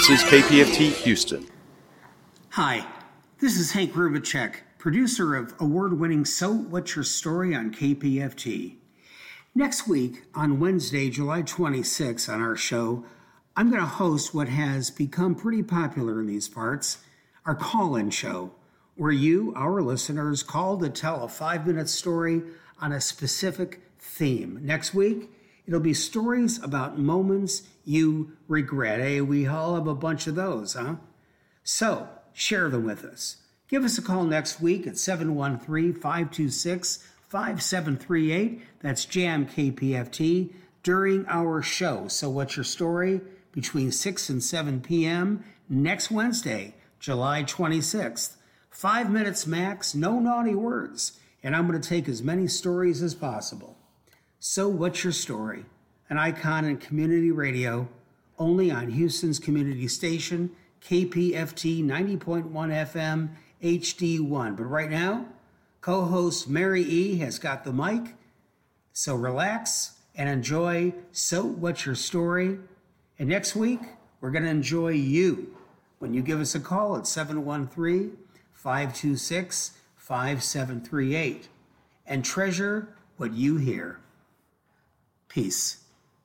This is KPFT Houston. Hi, this is Hank Rubicek, producer of award-winning So What's Your Story on KPFT. Next week, on Wednesday, July 26th, on our show, I'm going to host what has become pretty popular in these parts, our call-in show, where you, our listeners, call to tell a 5-minute story on a specific theme. Next week, it'll be stories about moments you regret. Hey, we all have a bunch of those, huh? So, share them with us. Give us a call next week at 713-526-5738. That's Jam KPFT during our show. So what's your story? Between 6 and 7 p.m. next Wednesday, July 26th. 5 minutes max, no naughty words. And I'm going to take as many stories as possible. So what's your story? An icon in community radio, only on Houston's community station, KPFT 90.1 FM HD1. But right now, co-host Mary E. has got the mic. So relax and enjoy So What's Your Story? And next week, we're going to enjoy you when you give us a call at 713-526-5738 and treasure what you hear. Peace.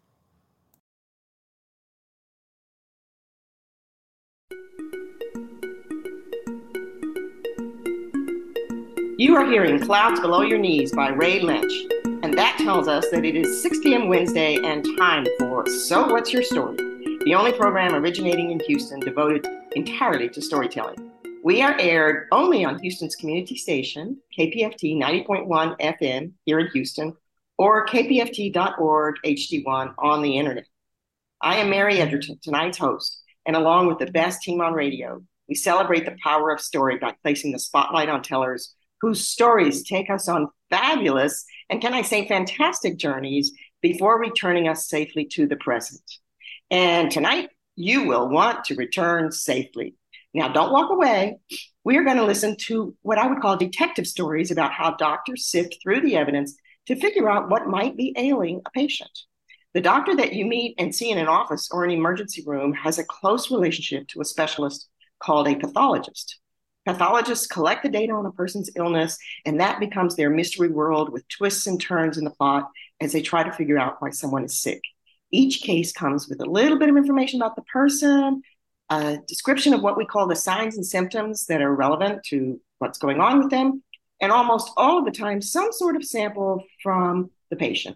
You are hearing Clouds Below Your Knees by Ray Lynch, and that tells us that it is 6 p.m. Wednesday and time for So What's Your Story, the only program originating in Houston devoted entirely to storytelling. We are aired only on Houston's community station, KPFT 90.1 FM here in Houston, or kpft.org HD1 on the internet. I am Mary Edgerton, tonight's host, and along with the best team on radio, we celebrate the power of story by placing the spotlight on tellers whose stories take us on fabulous, and can I say fantastic journeys before returning us safely to the present. And tonight, you will want to return safely. Now, don't walk away. We are going to listen to what I would call detective stories about how doctors sift through the evidence to figure out what might be ailing a patient. The doctor that you meet and see in an office or an emergency room has a close relationship to a specialist called a pathologist. Pathologists collect the data on a person's illness, and that becomes their mystery world with twists and turns in the plot as they try to figure out why someone is sick. Each case comes with a little bit of information about the person, a description of what we call the signs and symptoms that are relevant to what's going on with them, and almost all of the time, some sort of sample from the patient.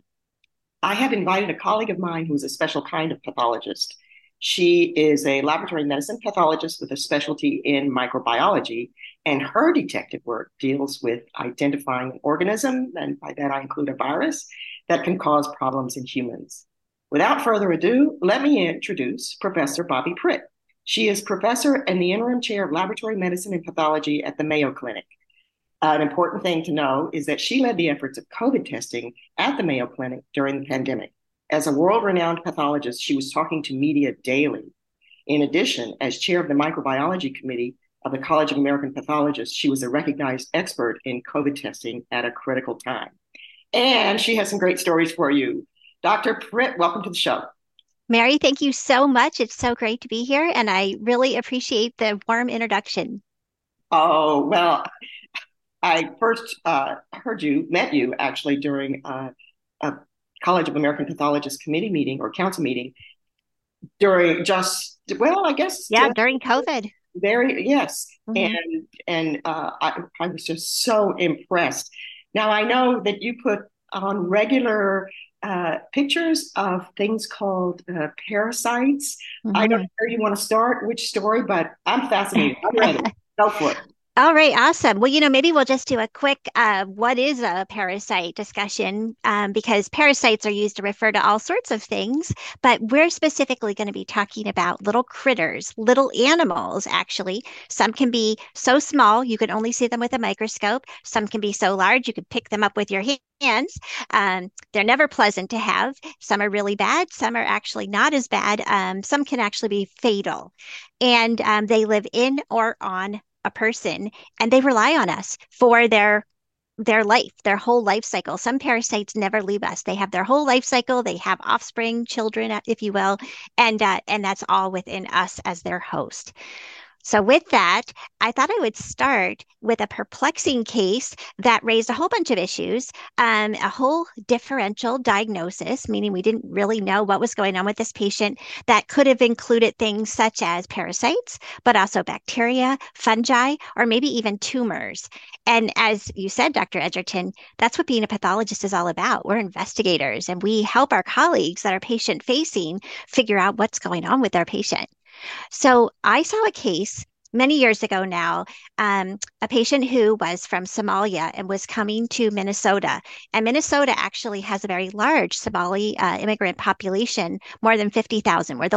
I have invited a colleague of mine who's a special kind of pathologist. She is a laboratory medicine pathologist with a specialty in microbiology, and her detective work deals with identifying an organism, and by that I include a virus, that can cause problems in humans. Without further ado, let me introduce Professor Bobby Pritt. She is professor and the interim chair of laboratory medicine and pathology at the Mayo Clinic. An important thing to know is that she led the efforts of COVID testing at the Mayo Clinic during the pandemic. As a world-renowned pathologist, she was talking to media daily. In addition, as chair of the microbiology committee of the College of American Pathologists, she was a recognized expert in COVID testing at a critical time. And she has some great stories for you. Dr. Pritt, welcome to the show. Mary, thank you so much. It's so great to be here, and I really appreciate the warm introduction. Oh, well, I first met you actually during a College of American Pathologists committee meeting or council meeting during during COVID. Yes. Mm-hmm. And I was just so impressed. Now, I know that you put on regular pictures of things called parasites. Mm-hmm. I don't know where you want to start, which story, but I'm fascinated. I'm ready. Go for it. All right, awesome. Well, maybe we'll just do a quick what is a parasite discussion, because parasites are used to refer to all sorts of things, but we're specifically going to be talking about little critters, little animals, actually. Some can be so small you can only see them with a microscope. Some can be so large you can pick them up with your hands. They're never pleasant to have. Some are really bad. Some are actually not as bad. Some can actually be fatal. And they live in or on a person, and they rely on us for their their life, their whole life cycle. Some parasites never leave us. They have their whole life cycle. They have offspring, children, if you will, and that's all within us as their host. So, with that, I thought I would start with a perplexing case that raised a whole bunch of issues, a whole differential diagnosis, meaning we didn't really know what was going on with this patient, that could have included things such as parasites, but also bacteria, fungi, or maybe even tumors. And as you said, Dr. Edgerton, that's what being a pathologist is all about. We're investigators and we help our colleagues that are patient facing figure out what's going on with their patient. So I saw a case many years ago now, a patient who was from Somalia and was coming to Minnesota. And Minnesota actually has a very large Somali immigrant population, more than 50,000. We're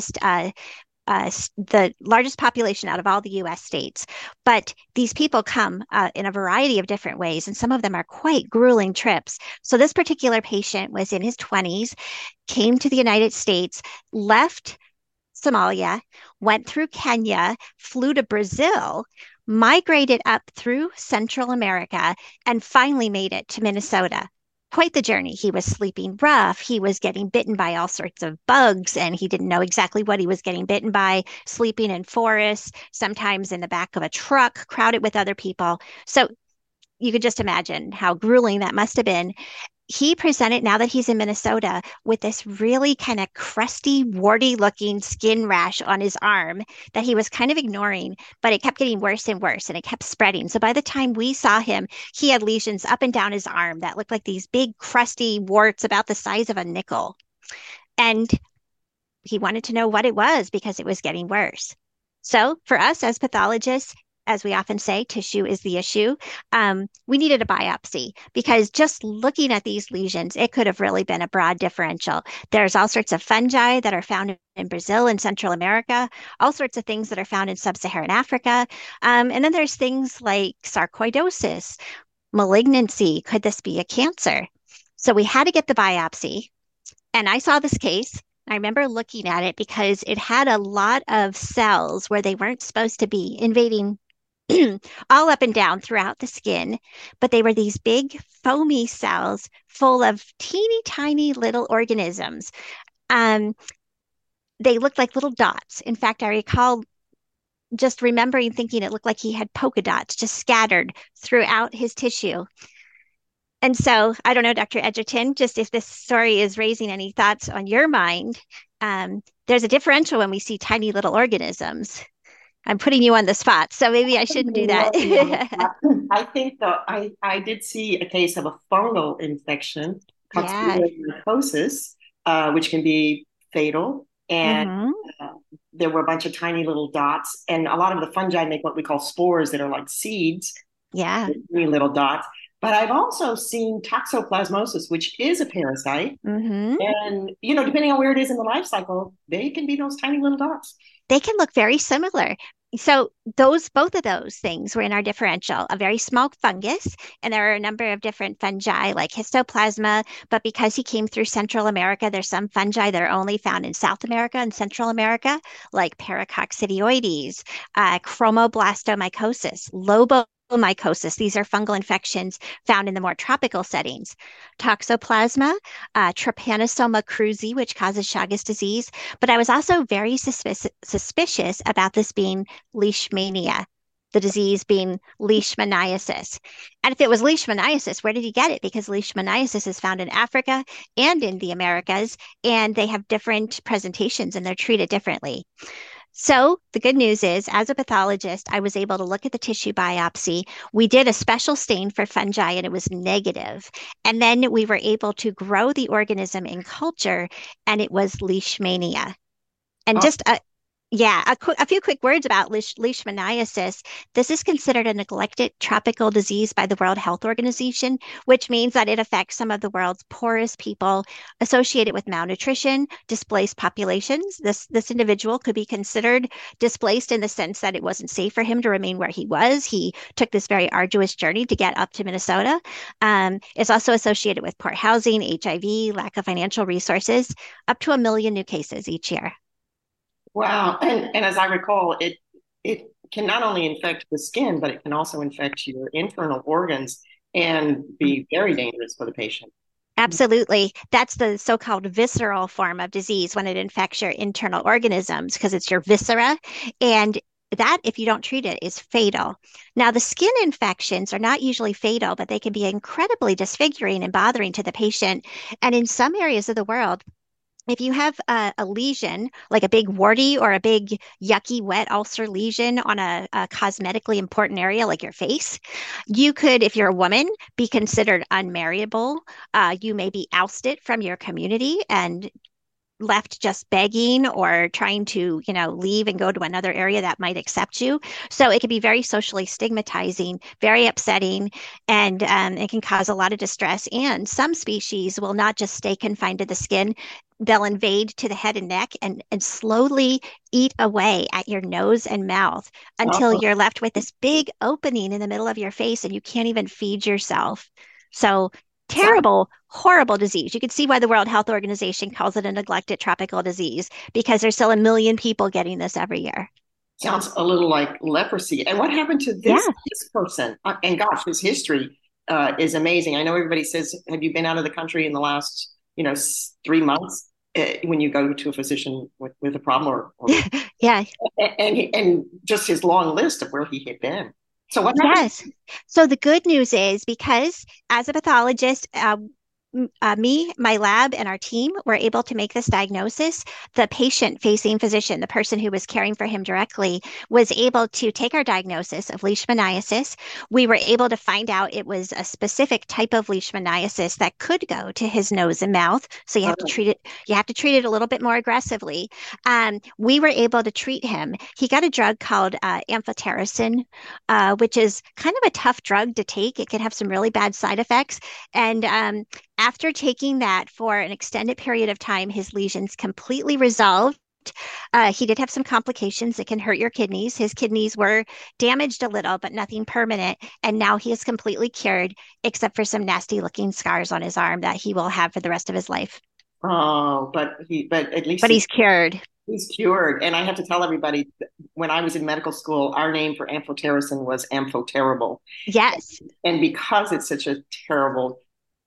the largest population out of all the U.S. states. But these people come in a variety of different ways, and some of them are quite grueling trips. So this particular patient was in his 20s, came to the United States, left Somalia, went through Kenya, flew to Brazil, migrated up through Central America, and finally made it to Minnesota. Quite the journey. He was sleeping rough. He was getting bitten by all sorts of bugs, and he didn't know exactly what he was getting bitten by, sleeping in forests, sometimes in the back of a truck, crowded with other people. So you could just imagine how grueling that must have been. He presented, now that he's in Minnesota, with this really kind of crusty, warty looking skin rash on his arm that he was kind of ignoring, but it kept getting worse and worse and it kept spreading. So by the time we saw him, he had lesions up and down his arm that looked like these big, crusty warts about the size of a nickel. And he wanted to know what it was because it was getting worse. So for us as pathologists, as we often say, tissue is the issue. We needed a biopsy because just looking at these lesions, it could have really been a broad differential. There's all sorts of fungi that are found in Brazil and Central America, all sorts of things that are found in sub-Saharan Africa. And then there's things like sarcoidosis, malignancy. Could this be a cancer? So we had to get the biopsy. And I saw this case. I remember looking at it because it had a lot of cells where they weren't supposed to be, invading all up and down throughout the skin, but they were these big foamy cells full of teeny tiny little organisms. Um, they looked like little dots. In fact, I recall just remembering thinking it looked like he had polka dots just scattered throughout his tissue. And so I don't know, Dr. Edgerton, just if this story is raising any thoughts on your mind, there's a differential when we see tiny little organisms. I'm putting you on the spot, so maybe I shouldn't do that. I think though I did see a case of a fungal infection, Yeah. coccidiosis, which can be fatal. And Mm-hmm. there were a bunch of tiny little dots, and a lot of the fungi make what we call spores that are like seeds, Yeah. tiny little dots. But I've also seen toxoplasmosis, which is a parasite. Mm-hmm. And, depending on where it is in the life cycle, they can be those tiny little dots. They can look very similar. So both of those things were in our differential, a very small fungus, and there are a number of different fungi like histoplasma, but because he came through Central America, there's some fungi that are only found in South America and Central America, like Paracoccidioides, chromoblastomycosis, lobomycosis. These are fungal infections found in the more tropical settings. Toxoplasma, Trypanosoma cruzi, which causes Chagas disease. But I was also very suspicious about this being leishmania, the disease being leishmaniasis. And if it was leishmaniasis, where did he get it? Because leishmaniasis is found in Africa and in the Americas, and they have different presentations and they're treated differently. So the good news is, as a pathologist, I was able to look at the tissue biopsy. We did a special stain for fungi and it was negative. And then we were able to grow the organism in culture and it was leishmania. And just a few quick words about leishmaniasis. This is considered a neglected tropical disease by the World Health Organization, which means that it affects some of the world's poorest people associated with malnutrition, displaced populations. This individual could be considered displaced in the sense that it wasn't safe for him to remain where he was. He took this very arduous journey to get up to Minnesota. It's also associated with poor housing, HIV, lack of financial resources, up to 1 million new cases each year. Wow. And as I recall, it can not only infect the skin, but it can also infect your internal organs. and be very dangerous for the patient. Absolutely. That's the so-called visceral form of disease when it infects your internal organisms because it's your viscera. And that, if you don't treat it, is fatal. Now, the skin infections are not usually fatal, but they can be incredibly disfiguring and bothering to the patient. And in some areas of the world, if you have a lesion, like a big warty or a big yucky wet ulcer lesion on a cosmetically important area like your face, you could, if you're a woman, be considered unmarriable. You may be ousted from your community and left just begging or trying to, leave and go to another area that might accept you. So it can be very socially stigmatizing, very upsetting, and it can cause a lot of distress. And some species will not just stay confined to the skin. They'll invade to the head and neck and slowly eat away at your nose and mouth until Oh, you're left with this big opening in the middle of your face and you can't even feed yourself. So terrible, horrible disease. You can see why the World Health Organization calls it a neglected tropical disease because there's still 1 million people getting this every year. sounds a little like leprosy. And what happened to Yeah. this person? And gosh, his history is amazing. I know everybody says, "Have you been out of the country in the last, 3 months?" When you go to a physician with a problem, Yeah. and just his long list of where he had been. So what happened? Yes. So the good news is because as a pathologist, me, my lab, and our team were able to make this diagnosis. The patient-facing physician, the person who was caring for him directly, was able to take our diagnosis of leishmaniasis. We were able to find out it was a specific type of leishmaniasis that could go to his nose and mouth. So you have to treat it. You have to treat it a little bit more aggressively. We were able to treat him. He got a drug called amphotericin, which is kind of a tough drug to take. It can have some really bad side effects, and after taking that for an extended period of time, his lesions completely resolved. He did have some complications that can hurt your kidneys. His kidneys were damaged a little, but nothing permanent. And now he is completely cured, except for some nasty looking scars on his arm that he will have for the rest of his life. Oh, but at least But he's cured. he's cured. And I have to tell everybody, when I was in medical school, our name for amphotericin was amphoterrible. Yes. And because it's such a terrible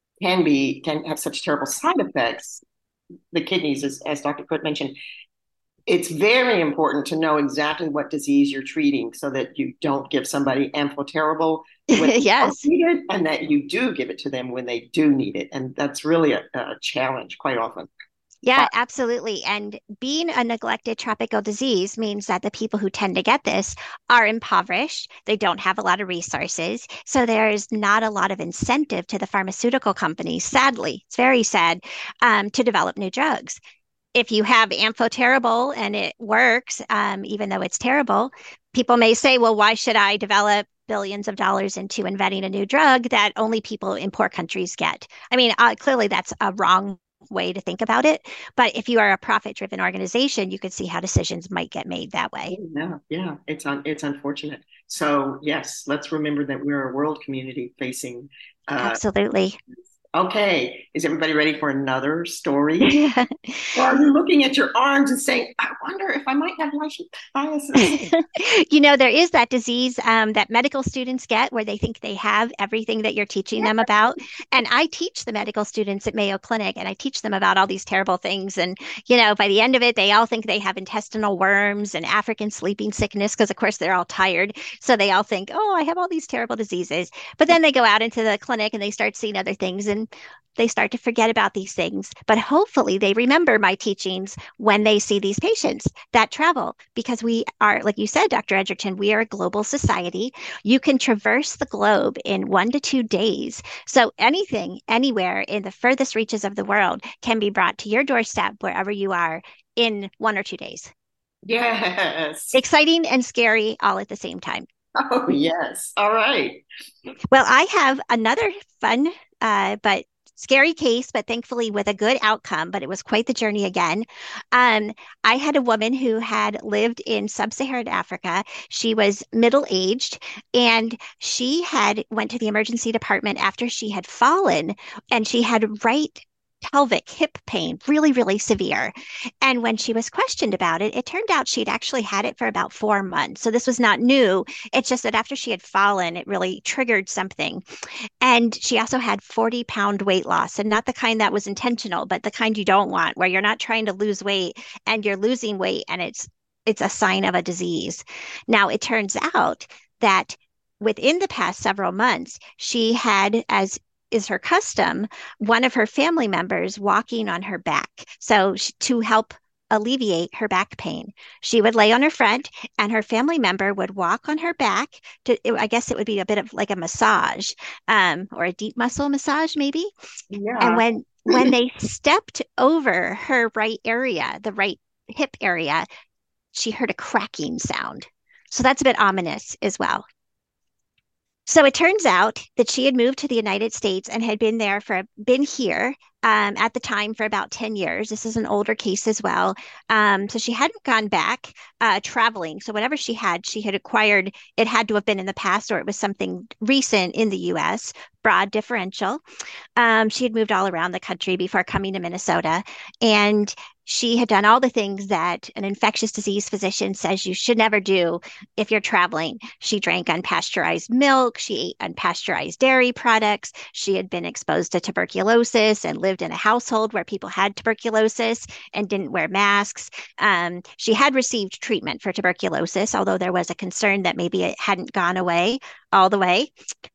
can have such terrible side effects, the kidneys, as Dr. Cook mentioned, it's very important to know exactly what disease you're treating so that you don't give somebody amphoterrible when they don't Yes. need it, and that you do give it to them when they do need it. And that's really a challenge quite often. Yeah, absolutely. And being a neglected tropical disease means that the people who tend to get this are impoverished. They don't have a lot of resources. So there's not a lot of incentive to the pharmaceutical companies, sadly, it's very sad, to develop new drugs. If you have amphoterrible and it works, even though it's terrible, people may say, well, why should I develop billions of dollars into inventing a new drug that only people in poor countries get? I mean, clearly that's a wrong way to think about it. But if you are a profit-driven organization, you could see how decisions might get made that way. Yeah, it's unfortunate. So yes, let's remember that we're a world community facing. Absolutely. Okay, is everybody ready for another story? Or are you looking at your arms and saying, I wonder if I might have leishmaniasis? There is that disease that medical students get where they think they have everything that you're teaching them about. And I teach the medical students at Mayo Clinic and I teach them about all these terrible things. And, by the end of it, they all think they have intestinal worms and African sleeping sickness because, of course, they're all tired. So they all think, oh, I have all these terrible diseases. But then they go out into the clinic and they start seeing other things and they start to forget about these things. But hopefully they remember my teachings when they see these patients that travel, because we are, like you said, Dr. Edgerton, we are a global society. You can traverse the globe in 1 to 2 days. So anything, anywhere in the furthest reaches of the world can be brought to your doorstep wherever you are in 1 or 2 days. Yes. Exciting and scary all at the same time. Oh, yes. All right. Well, I have another fun, but scary case, but thankfully with a good outcome, but it was quite the journey again. I had a woman who had lived in sub-Saharan Africa. She was middle-aged and she had went to the emergency department after she had fallen, and she had right pelvic hip pain, really, really severe. And when she was questioned about it, it turned out she'd actually had it for about 4 months. So this was not new. It's just that after she had fallen, it really triggered something. And she also had 40-pound weight loss, and not the kind that was intentional, but the kind you don't want, where you're not trying to lose weight and you're losing weight and it's a sign of a disease. Now, it turns out that within the past several months, she had, as is her custom, one of her family members walking on her back. So to help alleviate her back pain, she would lay on her front and her family member would walk on her back I guess it would be a bit of like a massage, or a deep muscle massage maybe. Yeah. And when they stepped over her right area, the right hip area, she heard a cracking sound. So that's a bit ominous as well. So it turns out that she had moved to the United States and had been here at the time for about 10 years. This is an older case as well. So she hadn't gone back traveling. So whatever she had acquired, it had to have been in the past or it was something recent in the US, broad differential. She had moved all around the country before coming to Minnesota. And she had done all the things that an infectious disease physician says you should never do if you're traveling. She drank unpasteurized milk. She ate unpasteurized dairy products. She had been exposed to tuberculosis and lived in a household where people had tuberculosis and didn't wear masks. She had received treatment for tuberculosis, although there was a concern that maybe it hadn't gone away all the way.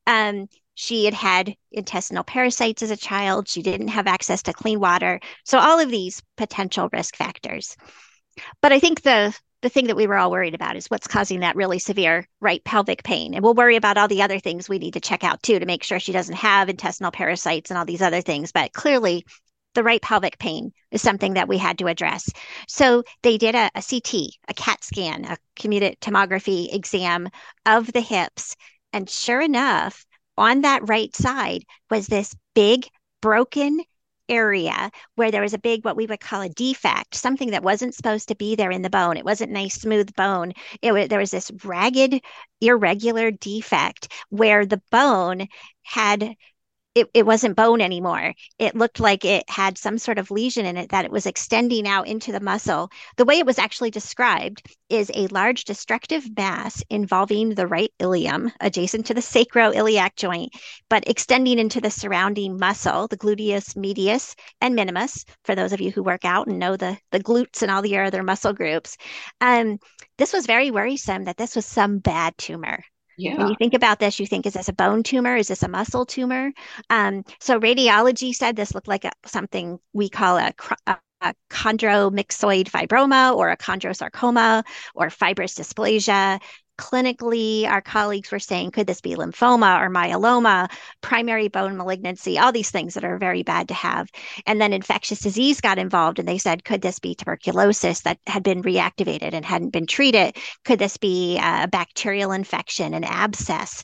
She had intestinal parasites as a child. She didn't have access to clean water. So all of these potential risk factors. But I think the thing that we were all worried about is what's causing that really severe right pelvic pain. And we'll worry about all the other things we need to check out too to make sure she doesn't have intestinal parasites and all these other things. But clearly, the right pelvic pain is something that we had to address. So they did a CT, a CAT scan, a computed tomography exam of the hips. And sure enough, on that right side was this big broken area where there was a big, what we would call a defect, something that wasn't supposed to be there in the bone. It wasn't nice, smooth bone. There was this ragged, irregular defect where the bone had it wasn't bone anymore. It looked like it had some sort of lesion in it that it was extending out into the muscle. The way it was actually described is a large destructive mass involving the right ilium adjacent to the sacroiliac joint, but extending into the surrounding muscle, the gluteus medius and minimus, for those of you who work out and know the glutes and all the other muscle groups. This was very worrisome that this was some bad tumor. Yeah. When you think about this, you think, is this a bone tumor? Is this a muscle tumor? So radiology said this looked like something we call a chondromyxoid fibroma or a chondrosarcoma or fibrous dysplasia. Clinically, our colleagues were saying, could this be lymphoma or myeloma, primary bone malignancy, all these things that are very bad to have. And then infectious disease got involved and they said, could this be tuberculosis that had been reactivated and hadn't been treated? Could this be a bacterial infection, an abscess?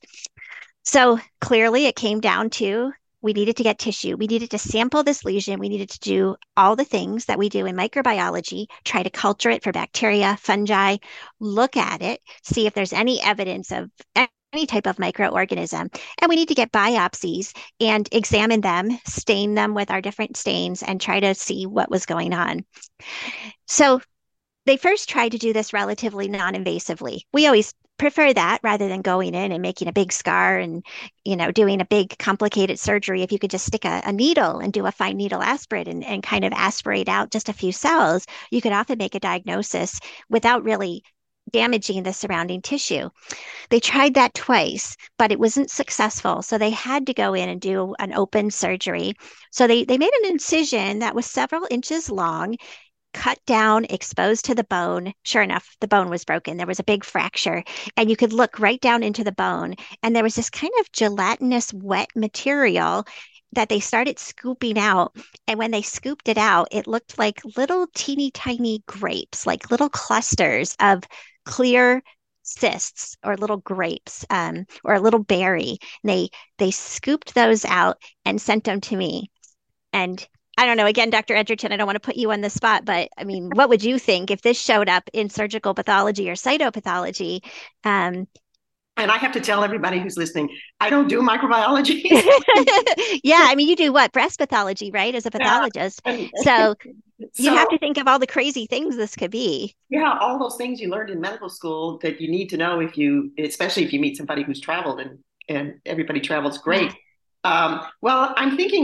So clearly it came down to we needed to get tissue. We needed to sample this lesion. We needed to do all the things that we do in microbiology, try to culture it for bacteria, fungi, look at it, see if there's any evidence of any type of microorganism. And we need to get biopsies and examine them, stain them with our different stains, and try to see what was going on. So they first tried to do this relatively non-invasively. We always prefer that rather than going in and making a big scar and, doing a big complicated surgery. If you could just stick a needle and do a fine needle aspirate and kind of aspirate out just a few cells, you could often make a diagnosis without really damaging the surrounding tissue. They tried that twice, but it wasn't successful. So they had to go in and do an open surgery. So they made an incision that was several inches long, cut down, exposed to the bone. Sure enough, the bone was broken. There was a big fracture, and you could look right down into the bone. And there was this kind of gelatinous wet material that they started scooping out. And when they scooped it out, it looked like little teeny tiny grapes, like little clusters of clear cysts or little grapes, or a little berry. And they scooped those out and sent them to me. And I don't know, again, Dr. Edgerton, I don't want to put you on the spot, but I mean, what would you think if this showed up in surgical pathology or cytopathology? And I have to tell everybody who's listening, I don't do microbiology. Yeah, I mean, you do what? Breast pathology, right? As a pathologist. Yeah. So you have So, to think of all the crazy things this could be. yeah, all those things you learned in medical school that you need to know if you, especially if you meet somebody who's traveled and everybody travels great. Well, I'm thinking,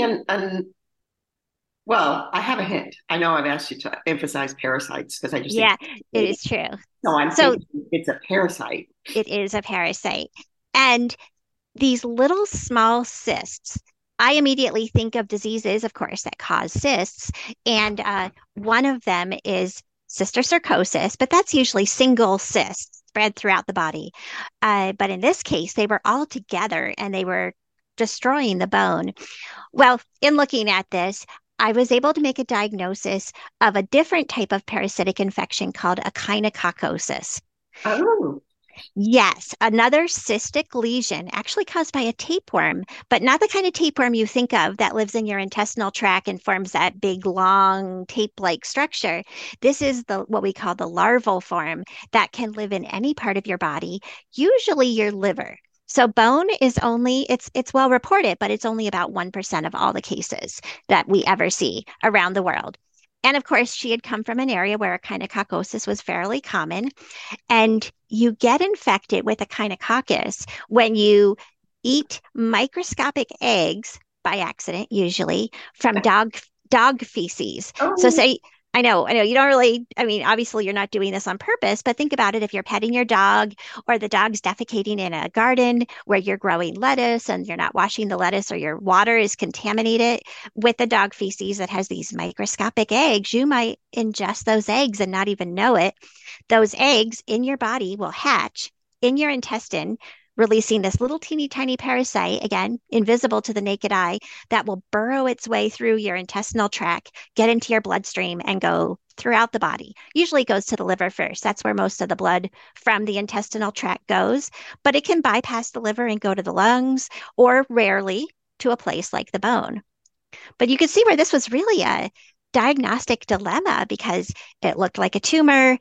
well, I have a hint. I know I've asked you to emphasize parasites because I just think, Yeah, it is true. no, I'm So thinking it's a parasite. it is a parasite. And these little small cysts, I immediately think of diseases, of course, that cause cysts. And one of them is cysticercosis, but that's usually single cysts spread throughout the body. But in this case, they were all together and they were destroying the bone. Well, in looking at this, I was able to make a diagnosis of a different type of parasitic infection called echinococcosis. Oh, Yes, another cystic lesion, actually caused by a tapeworm, but not the kind of tapeworm you think of that lives in your intestinal tract and forms that big, long, tape-like structure. This is the what we call the larval form that can live in any part of your body, usually your liver. So bone is only it's well reported, but it's only about 1% of all the cases that we ever see around the world. And of course, she had come from an area where echinococcosis was fairly common. And you get infected with echinococcus when you eat microscopic eggs by accident, usually from dog feces. So oh, say, I know, you don't really, I mean, obviously you're not doing this on purpose, but think about it if you're petting your dog or the dog's defecating in a garden where you're growing lettuce and you're not washing the lettuce or your water is contaminated with the dog feces that has these microscopic eggs, you might ingest those eggs and not even know it. Those eggs in your body will hatch in your intestine, releasing this little teeny tiny parasite, again, invisible to the naked eye, that will burrow its way through your intestinal tract, get into your bloodstream, and go throughout the body. Usually it goes to the liver first. That's where most of the blood from the intestinal tract goes, but it can bypass the liver and go to the lungs, or rarely to a place like the bone. But you could see where this was really a diagnostic dilemma because it looked like a tumor.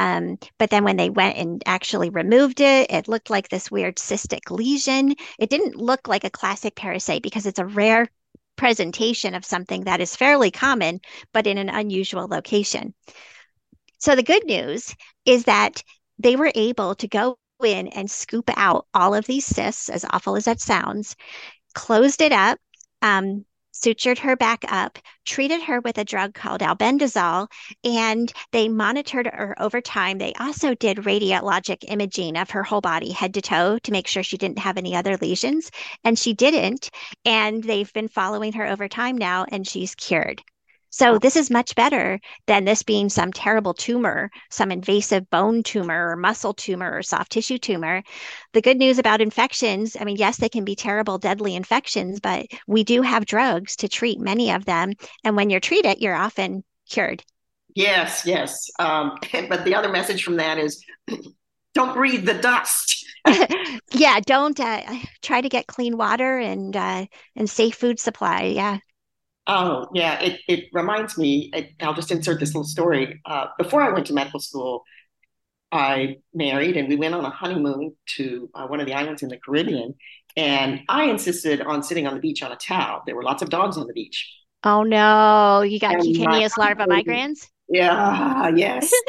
But then when they went and actually removed it, it looked like this weird cystic lesion. It didn't look like a classic parasite because it's a rare presentation of something that is fairly common, but in an unusual location. So the good news is that they were able to go in and scoop out all of these cysts, as awful as that sounds, closed it up, sutured her back up, treated her with a drug called albendazole, and they monitored her over time. They also did radiologic imaging of her whole body, head to toe, to make sure she didn't have any other lesions, and she didn't. And they've been following her over time now, and she's cured. So this is much better than this being some terrible tumor, some invasive bone tumor or muscle tumor or soft tissue tumor. The good news about infections, I mean, yes, they can be terrible, deadly infections, but we do have drugs to treat many of them. And when you're treated, you're often cured. yes, yes. But the other message from that is don't breathe the dust. Yeah, don't try to get clean water and safe food supply. Yeah. Oh, yeah. It reminds me, I'll just insert this little story. Before I went to medical school, I married and we went on a honeymoon to one of the islands in the Caribbean. And I insisted on sitting on the beach on a towel. There were lots of dogs on the beach. Oh no, you got And my cutaneous larva husband, migrans? yeah, yes.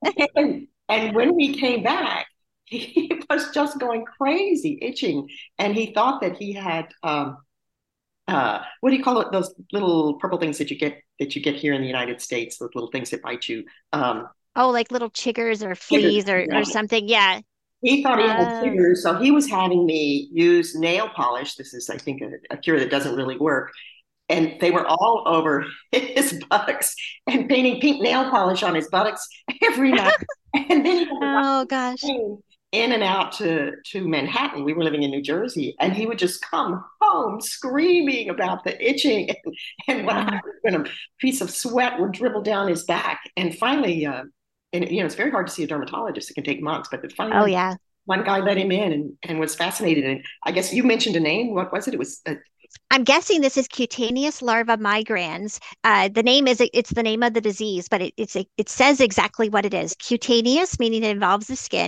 And when we came back, he was just going crazy, itching. And he thought that he had what do you call it? Those little purple things that you get here in the United States, those little things that bite you. Oh, like little chiggers or Chiggers, fleas or yeah. something. Yeah. He thought he had Uh, chiggers, so he was having me use nail polish. This is, I think, a cure that doesn't really work. And they were all over his buttocks and painting pink nail polish on his buttocks every night. And then he had to ride oh the gosh. train in and out to Manhattan. We were living in New Jersey, and he would just come home screaming about the itching and what Uh, happened when a piece of sweat would dribble down his back. And finally, and it's very hard to see a dermatologist. It can take months, but oh finally, yeah. one guy let him in and was fascinated. And I guess you mentioned a name. What was it? It was I'm guessing this is cutaneous larva migrans. The name is it's the name of the disease, but it says exactly what it is. Cutaneous, meaning it involves the skin.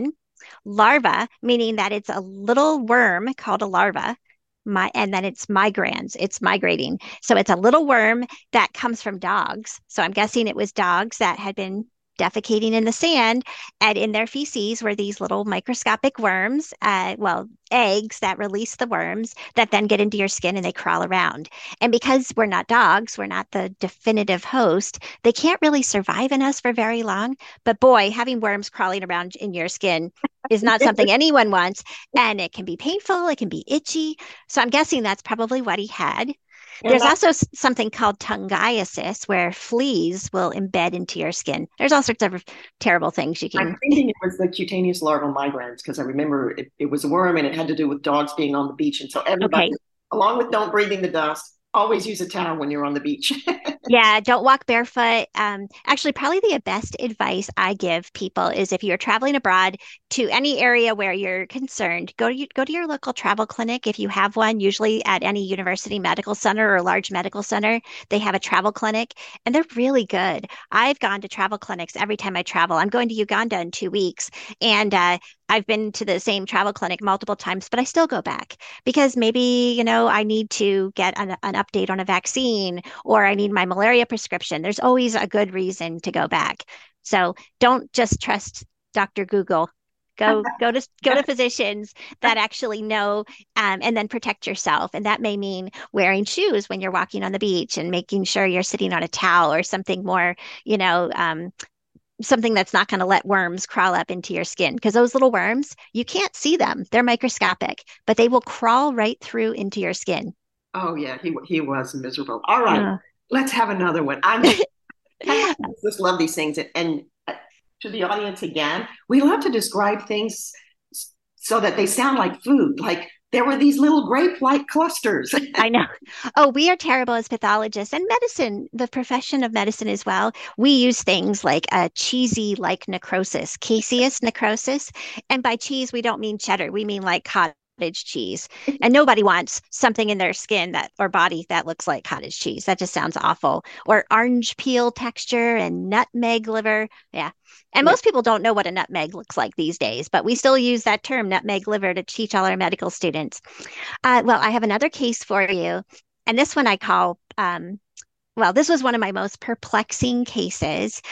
Larva, meaning that it's a little worm called a larva. And then it's migrans, it's migrating. So it's a little worm that comes from dogs. So I'm guessing it was dogs that had been defecating in the sand, and in their feces were these little microscopic worms, eggs that release the worms that then get into your skin and they crawl around. And because we're not dogs, we're not the definitive host, they can't really survive in us for very long. But boy, having worms crawling around in your skin is not something anyone wants. And it can be painful, it can be itchy. So I'm guessing that's probably what he had. And There's that, also something called tungiasis, where fleas will embed into your skin. There's all sorts of terrible things you I'm can. thinking it was the cutaneous larval migrans because I remember it was a worm and it had to do with dogs being on the beach. And so everybody, Okay. along with don't breathing the dust, always use a towel when you're on the beach. Yeah, don't walk barefoot. Actually, probably the best advice I give people is if you're traveling abroad to any area where you're concerned, go to your local travel clinic if you have one. Usually at any university medical center or large medical center, they have a travel clinic, and they're really good. I've gone to travel clinics every time I travel. I'm going to Uganda in 2 weeks, and I've been to the same travel clinic multiple times, but I still go back because maybe, I need to get an update on a vaccine or I need my malaria prescription. There's always a good reason to go back. So don't just trust Dr. Google. Go to physicians that actually know, and then protect yourself. And that may mean wearing shoes when you're walking on the beach and making sure you're sitting on a towel or something more, something that's not going to let worms crawl up into your skin, because those little worms, you can't see them. They're microscopic, but they will crawl right through into your skin. Oh yeah, he was miserable. All right, Uh, let's have another one. I just love these things, and to the audience again, we love to describe things so that they sound like food. Like there were these little grape-like clusters. I know. Oh, we are terrible as pathologists and medicine, the profession of medicine as well. We use things like a cheesy like necrosis, caseous necrosis. And by cheese, we don't mean cheddar. We mean like cottage cheese. And nobody wants something in their skin that or body that looks like cottage cheese. That just sounds awful. Or orange peel texture and nutmeg liver. Yeah. And Yeah. most people don't know what a nutmeg looks like these days, but we still use that term, nutmeg liver, to teach all our medical students. Well, I have another case for you. And this one I call, this was one of my most perplexing cases.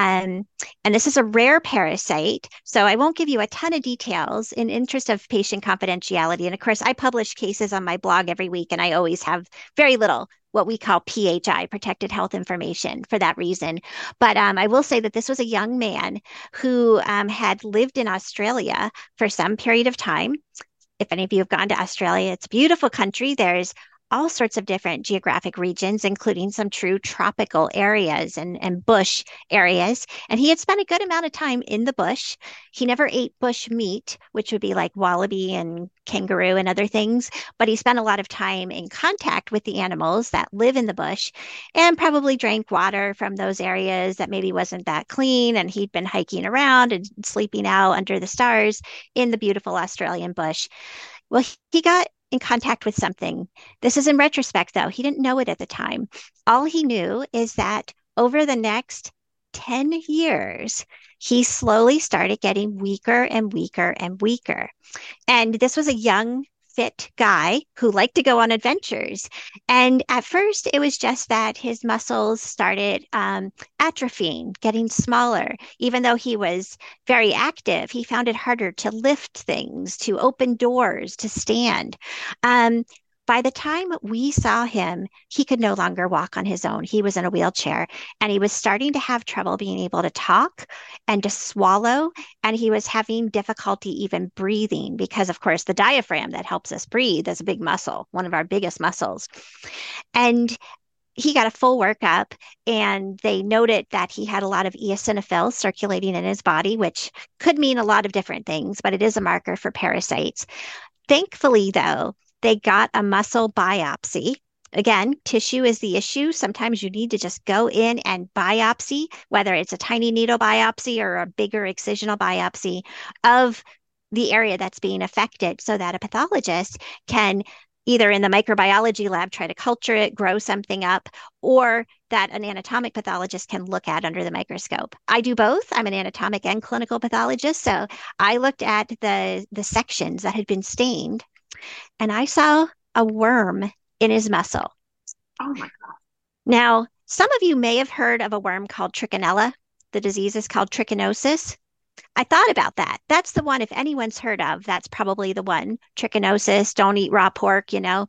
And this is a rare parasite. So I won't give you a ton of details in interest of patient confidentiality. And of course, I publish cases on my blog every week, and I always have very little what we call PHI, protected health information, for that reason. But I will say that this was a young man who had lived in Australia for some period of time. If any of you have gone to Australia, it's a beautiful country. There's all sorts of different geographic regions, including some true tropical areas and bush areas. And he had spent a good amount of time in the bush. He never ate bush meat, which would be like wallaby and kangaroo and other things, but he spent a lot of time in contact with the animals that live in the bush and probably drank water from those areas that maybe wasn't that clean. And he'd been hiking around and sleeping out under the stars in the beautiful Australian bush. Well, he got in contact with something. This is in retrospect, though. He didn't know it at the time. All he knew is that over the next 10 years, he slowly started getting weaker and weaker and weaker. And this was a young, fit guy who liked to go on adventures. And at first, it was just that his muscles started atrophying, getting smaller. Even though he was very active, he found it harder to lift things, to open doors, to stand. Um, by the time we saw him, he could no longer walk on his own. He was in a wheelchair and he was starting to have trouble being able to talk and to swallow. And he was having difficulty even breathing because, of course, the diaphragm that helps us breathe is a big muscle, one of our biggest muscles. And he got a full workup and they noted that he had a lot of eosinophils circulating in his body, which could mean a lot of different things, but it is a marker for parasites. Thankfully, though, they got a muscle biopsy. Again, tissue is the issue. Sometimes you need to just go in and biopsy, whether it's a tiny needle biopsy or a bigger excisional biopsy of the area that's being affected so that a pathologist can either in the microbiology lab, try to culture it, grow something up, or that an anatomic pathologist can look at under the microscope. I do both. I'm an anatomic and clinical pathologist. So I looked at the sections that had been stained, and I saw a worm in his muscle. Oh my God. Now, some of you may have heard of a worm called trichinella. The disease is called trichinosis. I thought about that. That's the one, if anyone's heard of, that's probably the one. Trichinosis, don't eat raw pork, you know.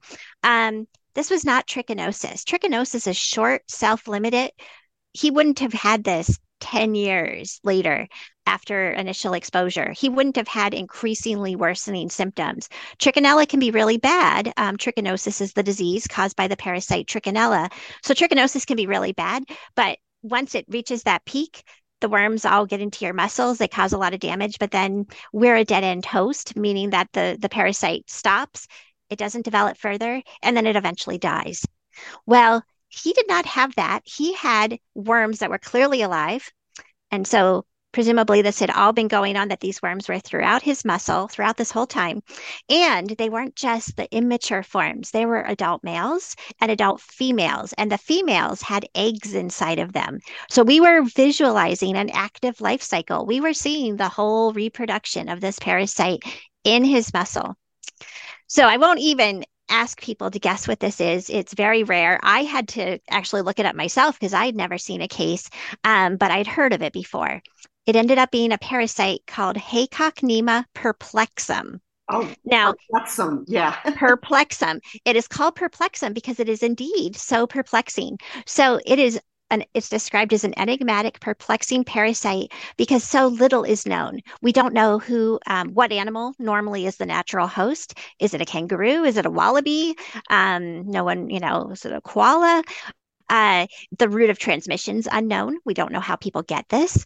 This was not trichinosis. Trichinosis is short, self-limited. He wouldn't have had this 10 years later after initial exposure. He wouldn't have had increasingly worsening symptoms. Trichinella can be really bad. Trichinosis is the disease caused by the parasite trichinella. So trichinosis can be really bad, but once it reaches that peak, the worms all get into your muscles. They cause a lot of damage, but then we're a dead end host, meaning that the parasite stops, it doesn't develop further, and then it eventually dies. Well, he did not have that. He had worms that were clearly alive. And so presumably this had all been going on, that these worms were throughout his muscle throughout this whole time. And they weren't just the immature forms. They were adult males and adult females. And the females had eggs inside of them. So we were visualizing an active life cycle. We were seeing the whole reproduction of this parasite in his muscle. So I won't even ask people to guess what this is. It's very rare. I had to actually look it up myself because I'd never seen a case, but I'd heard of it before. It ended up being a parasite called Haycocknema perplexum. Oh, now, perplexum. Yeah. perplexum. It is called perplexum because it is indeed so perplexing. So it's described as an enigmatic, perplexing parasite because so little is known. We don't know what animal normally is the natural host. Is it a kangaroo? Is it a wallaby? No one, is it a koala? The route of transmission is unknown. We don't know how people get this.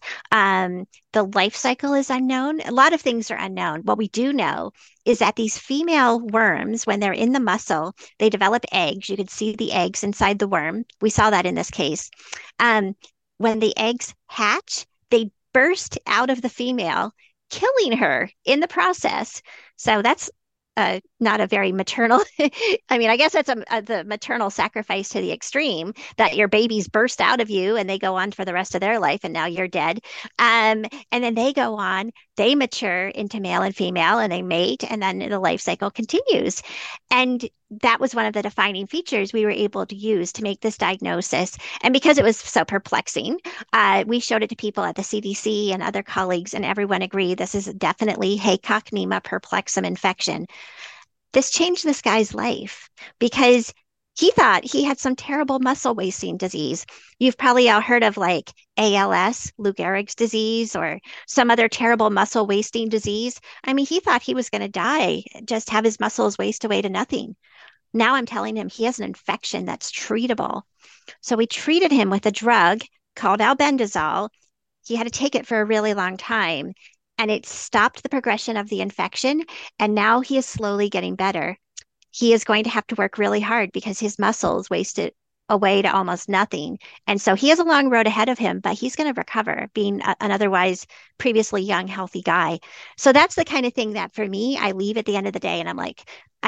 The life cycle is unknown. A lot of things are unknown. What we do know is that these female worms, when they're in the muscle, they develop eggs. You could see the eggs inside the worm. We saw that in this case. When the eggs hatch, they burst out of the female, killing her in the process. So that's not a very maternal. I mean, I guess that's the maternal sacrifice to the extreme, that your babies burst out of you and they go on for the rest of their life, and now you're dead. And then they go on, they mature into male and female, and they mate, and then the life cycle continues. And that was one of the defining features we were able to use to make this diagnosis. And because it was so perplexing, we showed it to people at the CDC and other colleagues, and everyone agreed this is definitely Haycocknema perplexum infection. This changed this guy's life because he thought he had some terrible muscle wasting disease. You've probably all heard of like ALS, Lou Gehrig's disease, or some other terrible muscle wasting disease. I mean, he thought he was going to die, just have his muscles waste away to nothing. Now I'm telling him he has an infection that's treatable. So we treated him with a drug called albendazole. He had to take it for a really long time, and it stopped the progression of the infection. And now he is slowly getting better. He is going to have to work really hard because his muscles wasted away to almost nothing. And so he has a long road ahead of him, but he's going to recover, being an otherwise previously young, healthy guy. So that's the kind of thing that for me, I leave at the end of the day and I'm like,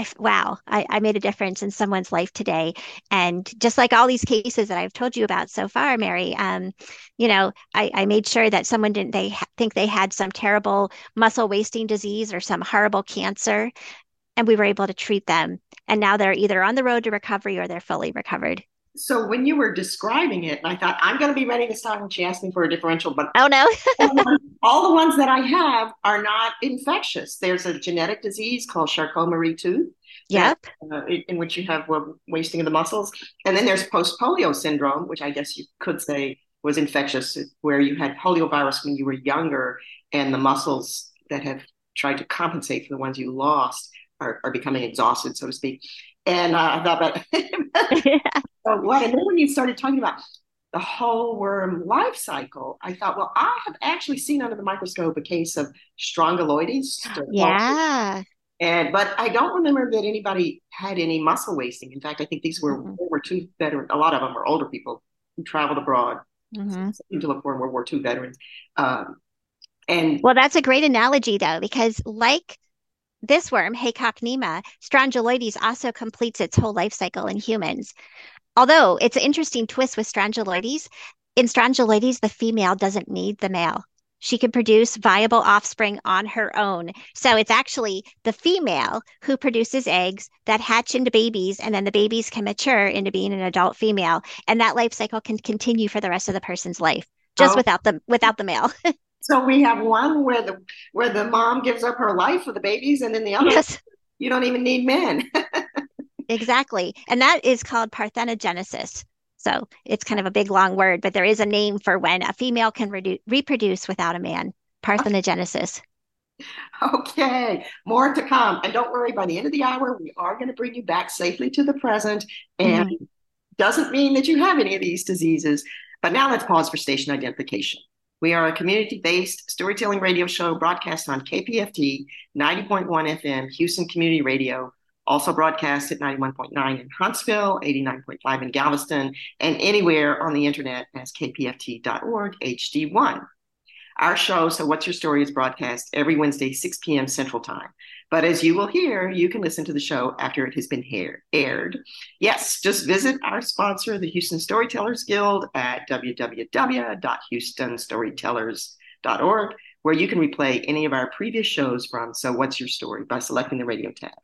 I made a difference in someone's life today. And just like all these cases that I've told you about so far, Mary, I made sure that someone didn't think they had some terrible muscle wasting disease or some horrible cancer. And we were able to treat them. And now they're either on the road to recovery or they're fully recovered. So when you were describing it, I thought, I'm going to be writing this down when she asked me for a differential, but oh no, all the ones that I have are not infectious. There's a genetic disease called Charcot-Marie-Tooth. Yep. In which you have wasting of the muscles. And then there's post-polio syndrome, which I guess you could say was infectious, where you had poliovirus when you were younger, and the muscles that have tried to compensate for the ones you lost are becoming exhausted, so to speak. And I thought about Yeah. so what? And then when you started talking about the whole worm life cycle, I thought, well, I have actually seen under the microscope a case of strongyloides. Yeah. But I don't remember that anybody had any muscle wasting. In fact, I think these were World War II veterans. A lot of them were older people who traveled abroad. Something to look for in World War II veterans. Well, that's a great analogy, though, because like this worm, Haycocknema, Strongyloides, also completes its whole life cycle in humans. Although it's an interesting twist with Strongyloides. In Strongyloides, the female doesn't need the male. She can produce viable offspring on her own. So it's actually the female who produces eggs that hatch into babies, and then the babies can mature into being an adult female. And that life cycle can continue for the rest of the person's life, just without the male. So we have one where the mom gives up her life for the babies, and then the other, Yes, you don't even need men. exactly. And that is called parthenogenesis. So it's kind of a big, long word, but there is a name for when a female can reproduce without a man. Parthenogenesis. Okay, more to come. And don't worry, by the end of the hour, we are going to bring you back safely to the present. And doesn't mean that you have any of these diseases. But now let's pause for station identification. We are a community-based storytelling radio show broadcast on KPFT 90.1 FM, Houston Community Radio, also broadcast at 91.9 in Huntsville, 89.5 in Galveston, and anywhere on the internet as kpft.org HD1. Our show, So What's Your Story, is broadcast every Wednesday, 6 p.m. Central Time. But as you will hear, you can listen to the show after it has been aired. Yes, just visit our sponsor, the Houston Storytellers Guild, at www.houstonstorytellers.org, where you can replay any of our previous shows from So What's Your Story by selecting the radio tab.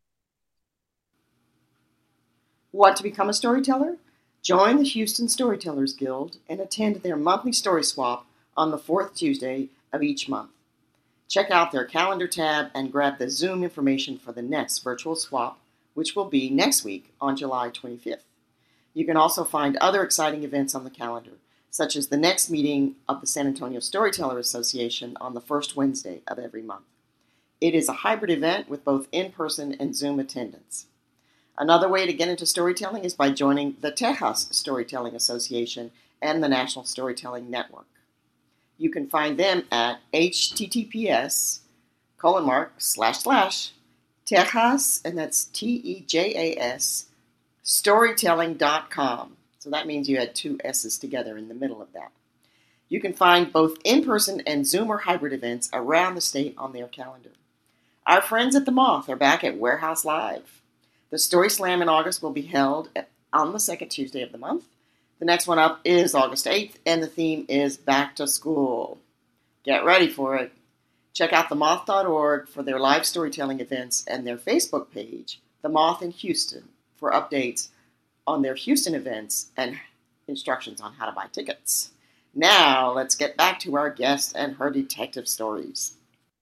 Want to become a storyteller? Join the Houston Storytellers Guild and attend their monthly story swap on the fourth Tuesday of each month. Check out their calendar tab and grab the Zoom information for the next virtual swap, which will be next week on July 25th. You can also find other exciting events on the calendar, such as the next meeting of the San Antonio Storyteller Association on the first Wednesday of every month. It is a hybrid event with both in-person and Zoom attendance. Another way to get into storytelling is by joining the Tejas Storytelling Association and the National Storytelling Network. You can find them at https://Tejas, and that's TEJAS, storytelling.com. So that means you had two S's together in the middle of that. You can find both in-person and Zoom or hybrid events around the state on their calendar. Our friends at The Moth are back at Warehouse Live. The Story Slam in August will be held on the second Tuesday of the month. The next one up is August 8th, and the theme is Back to School. Get ready for it. Check out themoth.org for their live storytelling events and their Facebook page, The Moth in Houston, for updates on their Houston events and instructions on how to buy tickets. Now, let's get back to our guest and her detective stories.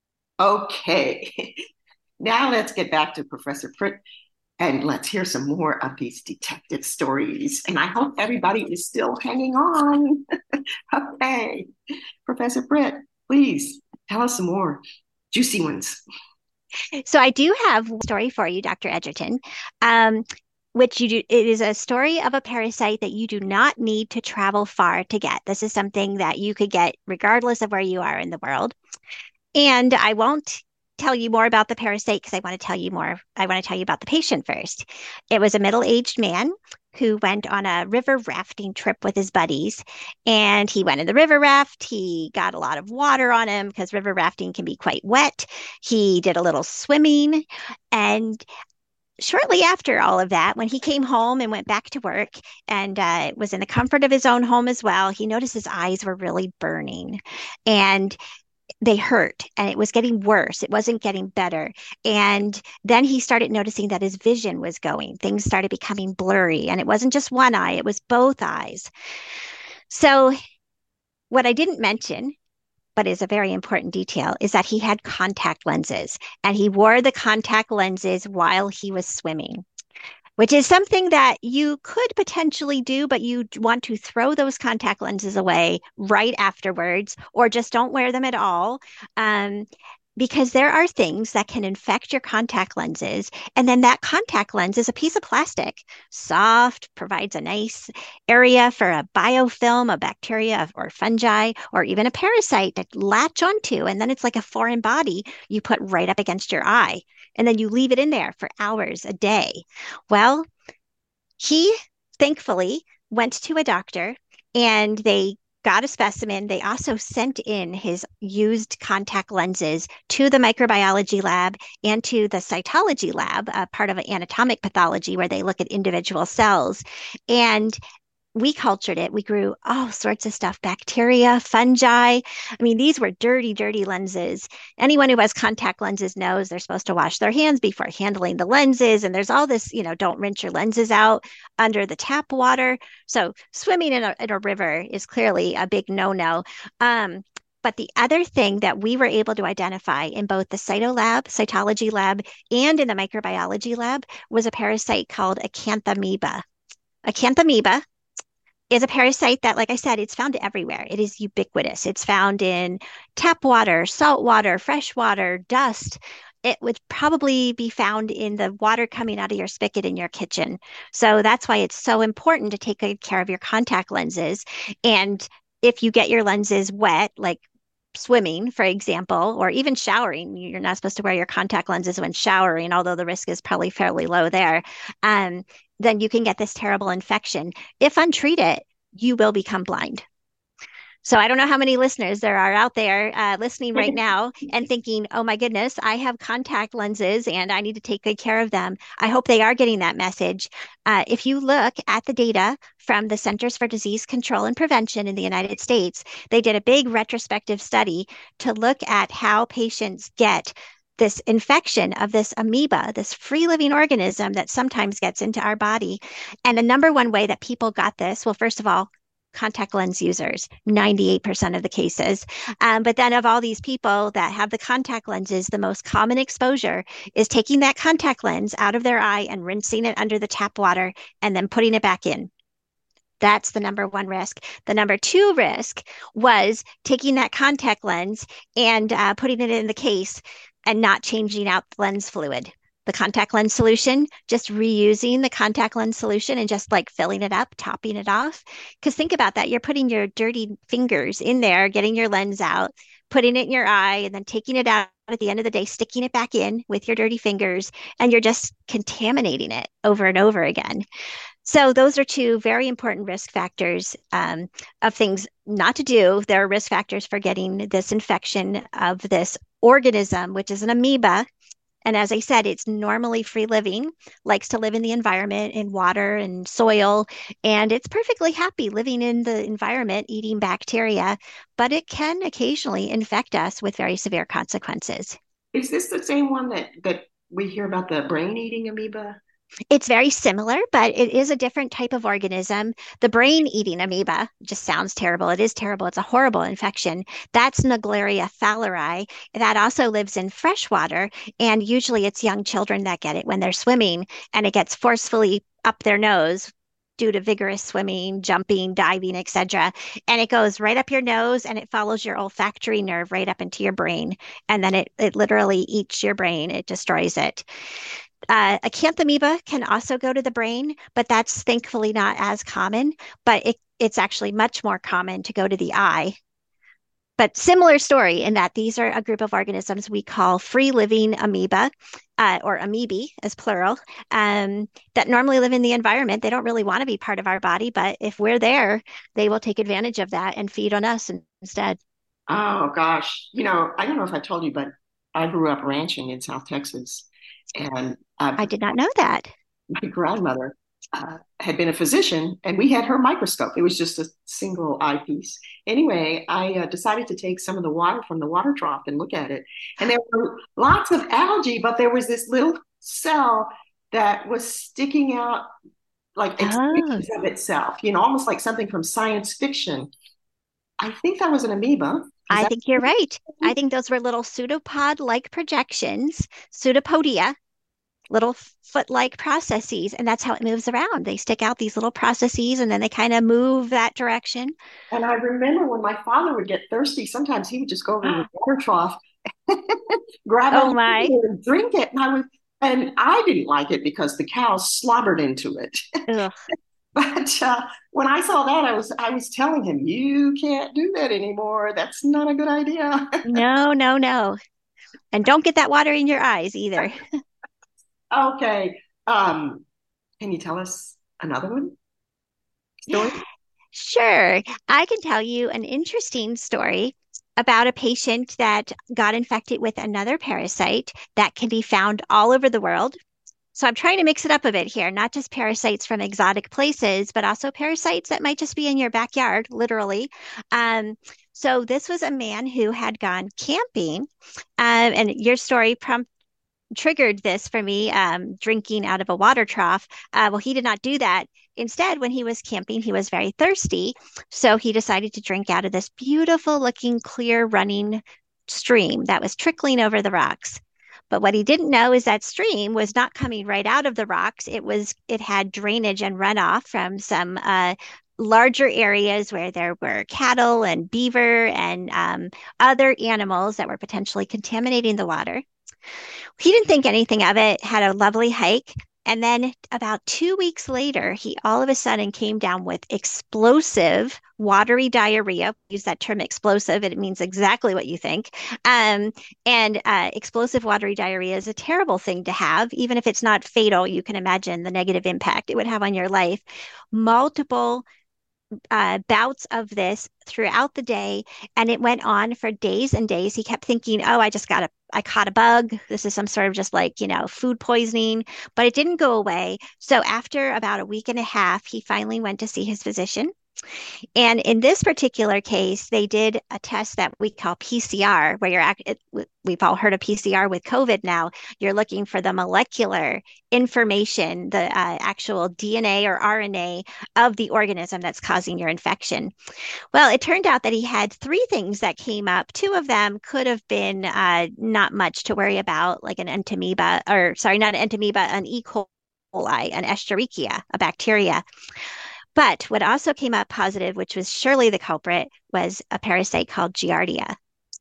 Okay, now let's get back to Professor Pritt. And let's hear some more of these detective stories. And I hope everybody is still hanging on. Okay. Professor Pritt, please tell us some more juicy ones. So I do have a story for you, Dr. Edgerton, which you do. It is a story of a parasite that you do not need to travel far to get. This is something that you could get regardless of where you are in the world. And I won't tell you more about the parasite because I want to tell you more. I want to tell you about the patient first. It was a middle-aged man who went on a river rafting trip with his buddies, and he went in the river raft. He got a lot of water on him because river rafting can be quite wet. He did a little swimming, and shortly after all of that, when he came home and went back to work and was in the comfort of his own home as well, he noticed his eyes were really burning, and they hurt, and it was getting worse. It wasn't getting better. And then he started noticing that his vision was going. Things started becoming blurry, and it wasn't just one eye, it was both eyes. So what I didn't mention, but is a very important detail, is that he had contact lenses, and he wore the contact lenses while he was swimming, which is something that you could potentially do, but you want to throw those contact lenses away right afterwards, or just don't wear them at all, because there are things that can infect your contact lenses. And then that contact lens is a piece of plastic, soft, provides a nice area for a biofilm, a bacteria or fungi, or even a parasite to latch onto. And then it's like a foreign body you put right up against your eye. And then you leave it in there for hours a day. Well, he thankfully went to a doctor, and they got a specimen. They also sent in his used contact lenses to the microbiology lab and to the cytology lab, part of anatomic pathology where they look at individual cells. And we cultured it. We grew all sorts of stuff, bacteria, fungi. I mean, these were dirty, dirty lenses. Anyone who has contact lenses knows they're supposed to wash their hands before handling the lenses. And there's all this, don't rinse your lenses out under the tap water. So swimming in a river is clearly a big no-no. But the other thing that we were able to identify in both the cytology lab, and in the microbiology lab was a parasite called Acanthamoeba. Acanthamoeba is a parasite that, like I said, it's found everywhere. It is ubiquitous. It's found in tap water, salt water, fresh water, dust. It would probably be found in the water coming out of your spigot in your kitchen. So that's why it's so important to take good care of your contact lenses. And if you get your lenses wet, like swimming, for example, or even showering, you're not supposed to wear your contact lenses when showering, although the risk is probably fairly low there. Then you can get this terrible infection. If untreated, you will become blind. So I don't know how many listeners there are out there listening right now and thinking, oh my goodness, I have contact lenses and I need to take good care of them. I hope they are getting that message. If you look at the data from the Centers for Disease Control and Prevention in the United States, they did a big retrospective study to look at how patients get this infection of this amoeba, this free living organism that sometimes gets into our body. And the number one way that people got this, well, first of all, contact lens users, 98% of the cases. But then of all these people that have the contact lenses, the most common exposure is taking that contact lens out of their eye and rinsing it under the tap water and then putting it back in. That's the number one risk. The number two risk was taking that contact lens and putting it in the case and not changing out the lens fluid. The contact lens solution, just reusing the contact lens solution and just like filling it up, topping it off. Because think about that. You're putting your dirty fingers in there, getting your lens out, putting it in your eye, and then taking it out at the end of the day, sticking it back in with your dirty fingers, and you're just contaminating it over and over again. So those are two very important risk factors of things not to do. There are risk factors for getting this infection of this organism, which is an amoeba. And as I said, it's normally free living, likes to live in the environment, in water and soil, and it's perfectly happy living in the environment, eating bacteria, but it can occasionally infect us with very severe consequences. Is this the same one that we hear about, the brain-eating amoeba? It's very similar, but it is a different type of organism. The brain-eating amoeba just sounds terrible. It is terrible. It's a horrible infection. That's Naegleria fowleri. That also lives in fresh water, and usually it's young children that get it when they're swimming, and it gets forcefully up their nose due to vigorous swimming, jumping, diving, etc. And it goes right up your nose, and it follows your olfactory nerve right up into your brain. And then it literally eats your brain. It destroys it. Acanthamoeba can also go to the brain, but that's thankfully not as common, but it's actually much more common to go to the eye. But similar story in that these are a group of organisms we call free-living amoeba, or amoebae as plural, that normally live in the environment. They don't really want to be part of our body, but if we're there, they will take advantage of that and feed on us instead. Oh, gosh. I don't know if I told you, but I grew up ranching in South Texas. And I did not know that. My grandmother had been a physician, and we had her microscope. It was just a single eyepiece. Anyway, I decided to take some of the water from the water trough and look at it. And there were lots of algae, but there was this little cell that was sticking out like extensions of itself, almost like something from science fiction. I think that was an amoeba. I think you're right. I think those were little pseudopod-like projections, pseudopodia, little foot-like processes, and that's how it moves around. They stick out these little processes, and then they kind of move that direction. And I remember when my father would get thirsty, sometimes he would just go over to the water trough, grab it and drink it. And I didn't like it because the cows slobbered into it. But when I saw that, I was telling him, you can't do that anymore. That's not a good idea. No. And don't get that water in your eyes either. Okay. Can you tell us another one? Story? Sure. I can tell you an interesting story about a patient that got infected with another parasite that can be found all over the world. So I'm trying to mix it up a bit here, not just parasites from exotic places, but also parasites that might just be in your backyard, literally. Um, so this was a man who had gone camping, and your story triggered this for me, drinking out of a water trough. Well, he did not do that. Instead, when he was camping, he was very thirsty. So he decided to drink out of this beautiful looking, clear running stream that was trickling over the rocks. But what he didn't know is that stream was not coming right out of the rocks. It had drainage and runoff from some larger areas where there were cattle and beaver and other animals that were potentially contaminating the water. He didn't think anything of it, had a lovely hike. And then about 2 weeks later, he all of a sudden came down with explosive watery diarrhea. Use that term explosive, and it means exactly what you think. And explosive watery diarrhea is a terrible thing to have. Even if it's not fatal, you can imagine the negative impact it would have on your life. Multiple bouts of this throughout the day, and it went on for days and days. He kept thinking, "Oh, I caught a bug. This is some sort of just like, food poisoning," but it didn't go away. So after about a week and a half, he finally went to see his physician. And in this particular case, they did a test that we call PCR, where we've all heard of PCR with COVID now. You're looking for the molecular information, the actual DNA or RNA of the organism that's causing your infection. Well, it turned out that he had three things that came up. Two of them could have been not much to worry about, like an entamoeba, or sorry, not an entamoeba, an E. coli, an Escherichia, a bacteria. But what also came up positive, which was surely the culprit, was a parasite called Giardia.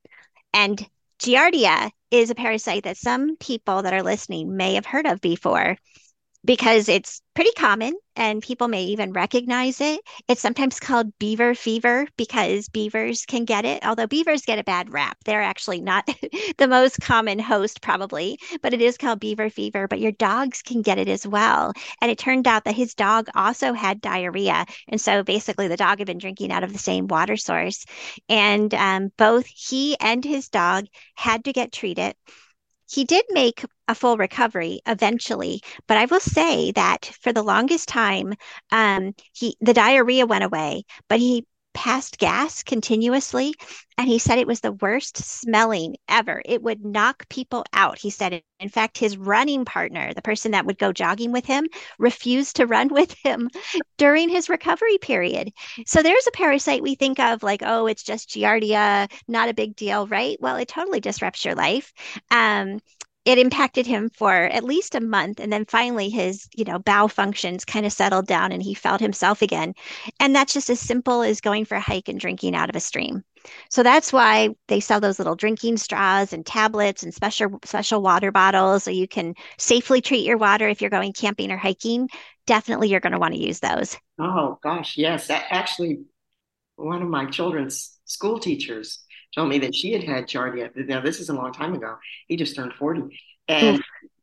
And Giardia is a parasite that some people that are listening may have heard of before, because it's pretty common and people may even recognize it. It's sometimes called beaver fever because beavers can get it, although beavers get a bad rap. They're actually not the most common host, probably, but it is called beaver fever. But your dogs can get it as well. And it turned out that his dog also had diarrhea. And so basically, the dog had been drinking out of the same water source. And both he and his dog had to get treated. He did make a full recovery eventually, but I will say that for the longest time, the diarrhea went away, but he passed gas continuously, and he said it was the worst smelling ever. It would knock people out. He said, in fact, his running partner, the person that would go jogging with him, refused to run with him during his recovery period. So there's a parasite we think of like, oh, it's just Giardia, not a big deal, right? Well, it totally disrupts your life. It impacted him for at least a month, and then finally his bowel functions kind of settled down and he felt himself again. And that's just as simple as going for a hike and drinking out of a stream. So that's why they sell those little drinking straws and tablets and special water bottles, so you can safely treat your water if you're going camping or hiking. Definitely you're going to want to use those. Oh gosh, yes. That actually, one of my children's school teachers told me that she had had Giardia. Now this is a long time ago. He just turned 40, and Oof.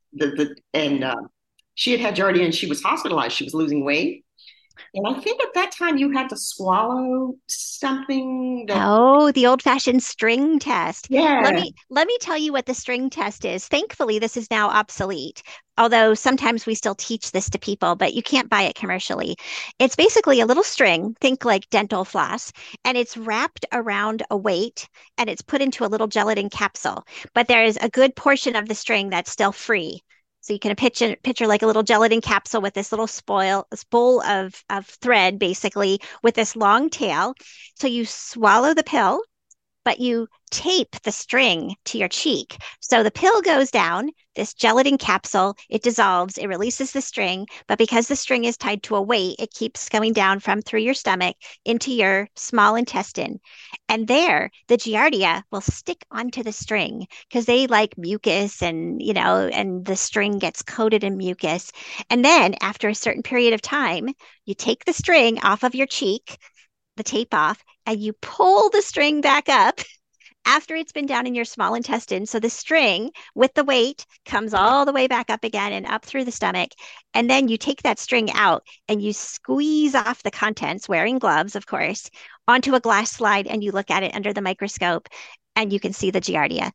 she had Giardia and she was hospitalized. She was losing weight, and I think at that time you had to swallow something that. Oh, the old-fashioned string test. Let Yeah. me tell you what the string test is. Thankfully, this is now obsolete. Although sometimes we still teach this to people, but you can't buy it commercially. It's basically a little string, think like dental floss, and it's wrapped around a weight and it's put into a little gelatin capsule. But there is a good portion of the string that's still free. So you can picture like a little gelatin capsule with this little spool of thread, basically, with this long tail. So you swallow the pill, but you tape the string to your cheek. So the pill goes down, this gelatin capsule, it dissolves, it releases the string, but because the string is tied to a weight, it keeps going down from through your stomach into your small intestine. And there, the Giardia will stick onto the string because they like mucus and the string gets coated in mucus. And then after a certain period of time, you take the string off of your cheek, the tape off, and you pull the string back up after it's been down in your small intestine. So the string with the weight comes all the way back up again and up through the stomach. And then you take that string out and you squeeze off the contents, wearing gloves, of course, onto a glass slide, and you look at it under the microscope and you can see the Giardia.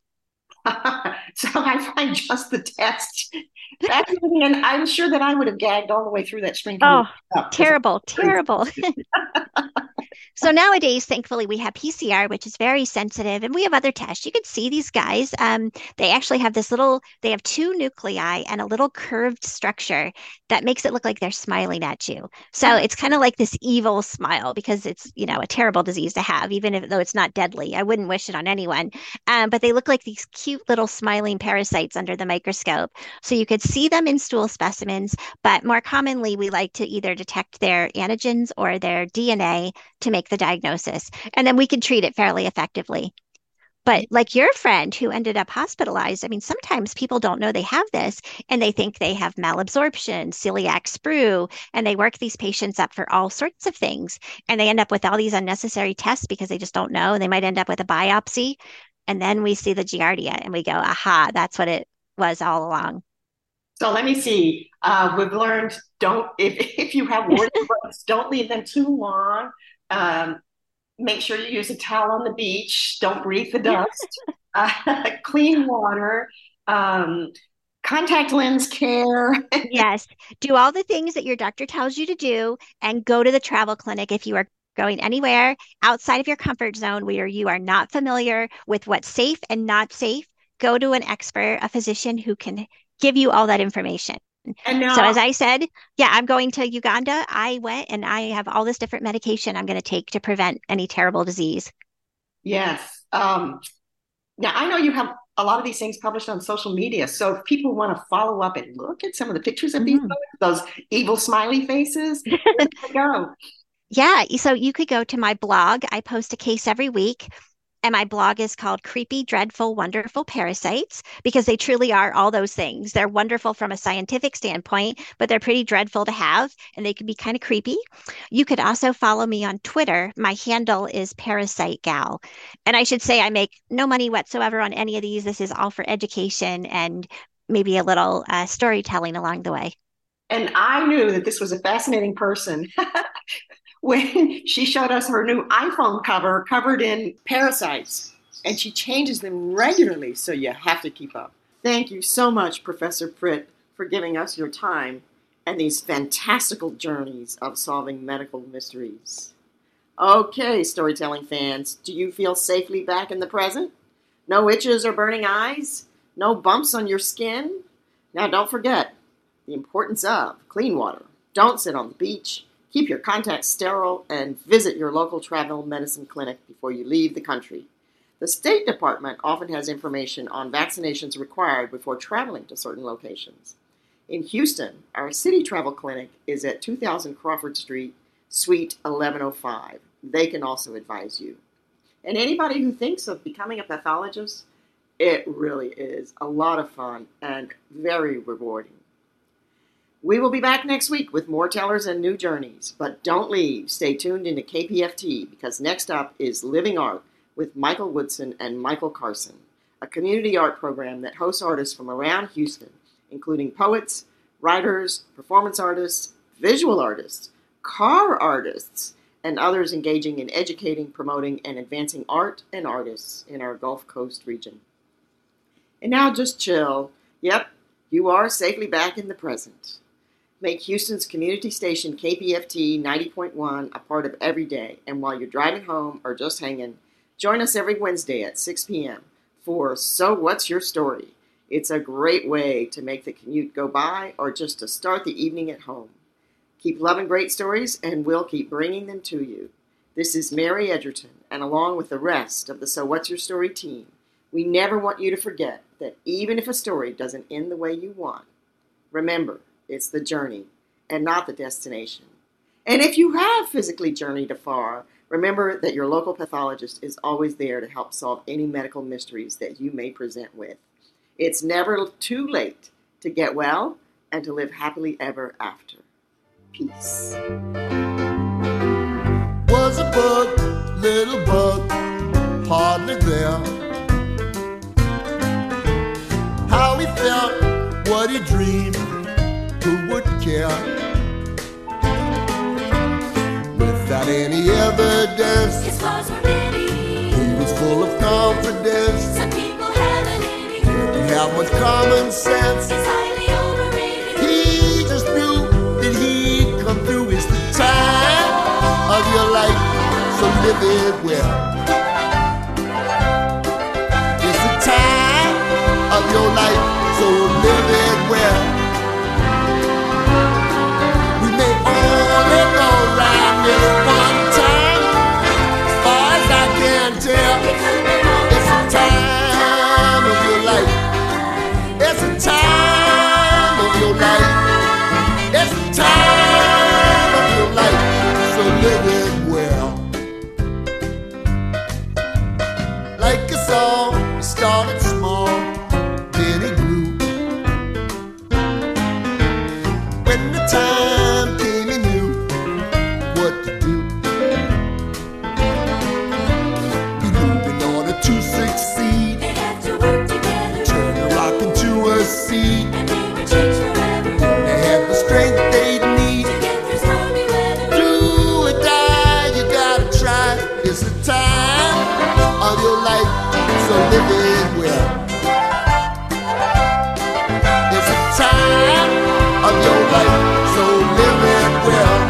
So I find just the test fascinating, and I'm sure that I would have gagged all the way through that string. Oh, terrible, terrible. So nowadays, thankfully, we have PCR, which is very sensitive, and we have other tests. You can see these guys. They actually have they have two nuclei and a little curved structure that makes it look like they're smiling at you. So it's kind of like this evil smile, because it's, a terrible disease to have, though it's not deadly. I wouldn't wish it on anyone. But they look like these cute little smiling parasites under the microscope. So you could see them in stool specimens, but more commonly, we like to either detect their antigens or their DNA to make the diagnosis. And then we can treat it fairly effectively. But like your friend who ended up hospitalized, sometimes people don't know they have this, and they think they have malabsorption, celiac sprue, and they work these patients up for all sorts of things. And they end up with all these unnecessary tests because they just don't know. And they might end up with a biopsy. And then we see the Giardia and we go, aha, that's what it was all along. So let me see. We've learned, if you have wart growths, don't leave them too long. Make sure you use a towel on the beach. Don't breathe the dust. Clean water. Contact lens care. Yes. Do all the things that your doctor tells you to do, and go to the travel clinic if you are going anywhere outside of your comfort zone where you are not familiar with what's safe and not safe. Go to an expert, a physician who can give you all that information. And now, so as I said, I'm going to Uganda. I went and I have all this different medication I'm going to take to prevent any terrible disease. Yes. Now I know you have a lot of these things published on social media. So if people want to follow up and look at some of the pictures of those evil smiley faces, where they go? Yeah. So you could go to my blog. I post a case every week. And my blog is called Creepy, Dreadful, Wonderful Parasites, because they truly are all those things. They're wonderful from a scientific standpoint, but they're pretty dreadful to have, and they can be kind of creepy. You could also follow me on Twitter. My handle is Parasite Gal. And I should say I make no money whatsoever on any of these. This is all for education and maybe a little storytelling along the way. And I knew that this was a fascinating person when she showed us her new iPhone cover covered in parasites, and she changes them regularly, so you have to keep up. Thank you so much, Professor Pritt, for giving us your time and these fantastical journeys of solving medical mysteries. Okay, storytelling fans, do you feel safely back in the present? No itches or burning eyes? No bumps on your skin? Now don't forget the importance of clean water. Don't sit on the beach. Keep your contacts sterile and visit your local travel medicine clinic before you leave the country. The State Department often has information on vaccinations required before traveling to certain locations. In Houston, our city travel clinic is at 2000 Crawford Street, Suite 1105. They can also advise you. And anybody who thinks of becoming a pathologist, it really is a lot of fun and very rewarding. We will be back next week with more tellers and new journeys, but don't leave. Stay tuned into KPFT, because next up is Living Art with Michael Woodson and Michael Carson, a community art program that hosts artists from around Houston, including poets, writers, performance artists, visual artists, car artists, and others engaging in educating, promoting, and advancing art and artists in our Gulf Coast region. And now just chill. Yep, you are safely back in the present. Make Houston's community station KPFT 90.1 a part of every day. And while you're driving home or just hanging, join us every Wednesday at 6 p.m. for So What's Your Story? It's a great way to make the commute go by or just to start the evening at home. Keep loving great stories, and we'll keep bringing them to you. This is Mary Edgerton, and along with the rest of the So What's Your Story team, we never want you to forget that even if a story doesn't end the way you want, remember, it's the journey and not the destination. And if you have physically journeyed afar, remember that your local pathologist is always there to help solve any medical mysteries that you may present with. It's never too late to get well and to live happily ever after. Peace. Was a bug, little bug, hardly there. Nobody dreamed who would care. Without any evidence, His flaws were many. he was full of confidence. Some people haven't any. Didn't have much common sense. He's highly overrated. He just knew that he'd come through. It's the time of your life, so live it well. It's the time of your life, so live it well. We may only go round this one time, as far as I can tell. It's the time of your life. It's the time of your life. It's the time of your life, so live it well. Like a song, it started small, then it grew. When the time came, he knew what to do. He knew in order to succeed, They have to work together. turn a rock into a seed. And they would change forever. They had the strength they'd need. To get through stormy weather. Do or die, you gotta try. It's the time of your life, so live it well. It's the time of your life, so live it well.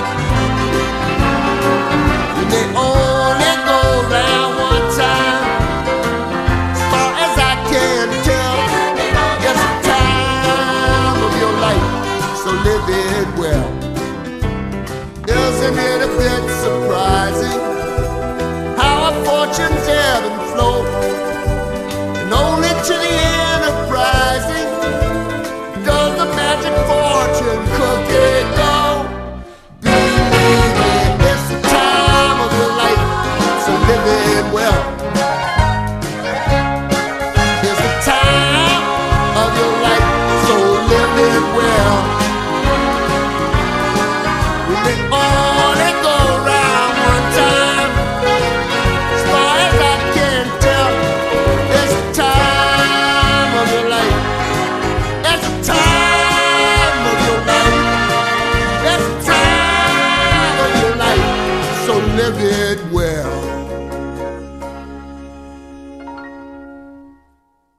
You may only go round one time, as far as I can tell. It's the time of your life, so live it well. Isn't it a bit surprising how our fortunes ebb and flow, and only to the enterprising does the magic fortune cookie go? Believe it, it's the time of your life, so live it well.